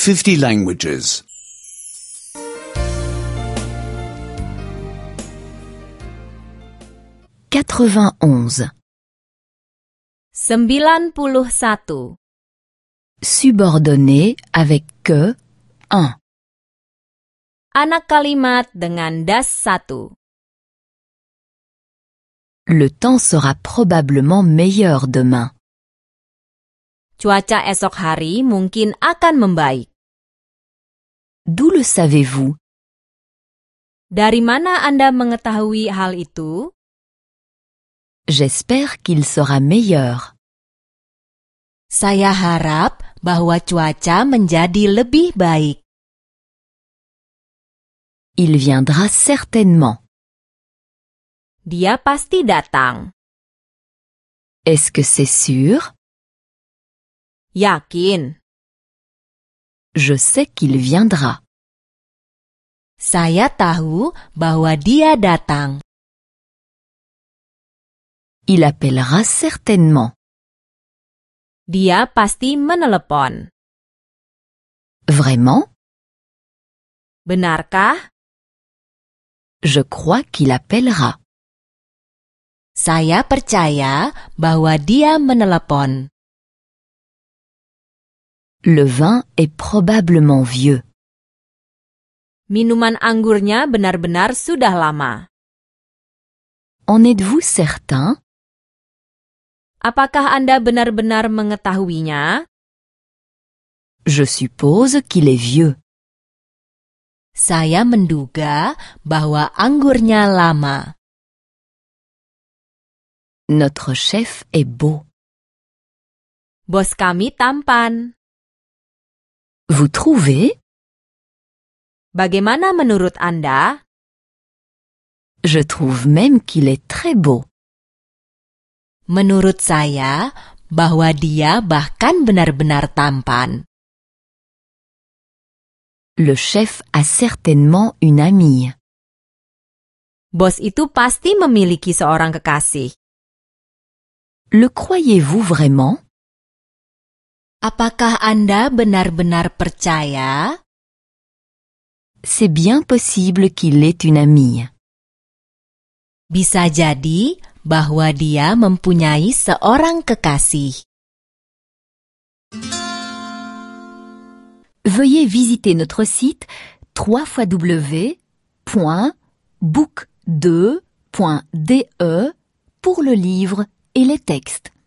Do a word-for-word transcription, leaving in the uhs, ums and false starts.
fifty languages. quatre-vingt-onze. sembilan puluh satu. Subordonné avec que, un. Anak kalimat dengan das satu. Le temps sera probablement meilleur demain. Cuaca esok hari mungkin akan membaik. D'où le savez-vous? Dari mana Anda mengetahui hal itu? J'espère qu'il sera meilleur. Saya harap bahwa cuaca menjadi lebih baik. Il viendra certainement. Dia pasti datang. Est-ce que c'est sûr? Yakin. Je sais qu'il viendra. Saya tahu bahwa dia datang. Il appellera certainement. Dia pasti menelepon. Vraiment? Benarkah? Je crois qu'il appellera. Saya percaya bahwa dia menelepon. Le vin est probablement vieux. Minuman anggurnya benar-benar sudah lama. En êtes-vous certain? Apakah Anda benar-benar mengetahuinya? Je suppose qu'il est vieux. Saya menduga bahwa anggurnya lama. Notre chef est beau. Bos kami tampan. Vous trouvez? Bagaimana menurut Anda? Je trouve même qu'il est très beau. Menurut saya, bahwa dia bahkan benar-benar tampan. Le chef a certainement une amie. Bos itu pasti memiliki seorang kekasih. Le croyez-vous vraiment? Apakah Anda benar-benar percaya? C'est bien possible qu'il ait une amie. Bisa jadi bahwa dia mempunyai seorang kekasih. Veuillez visiter notre site w w w point book deux point d e pour le livre et les textes.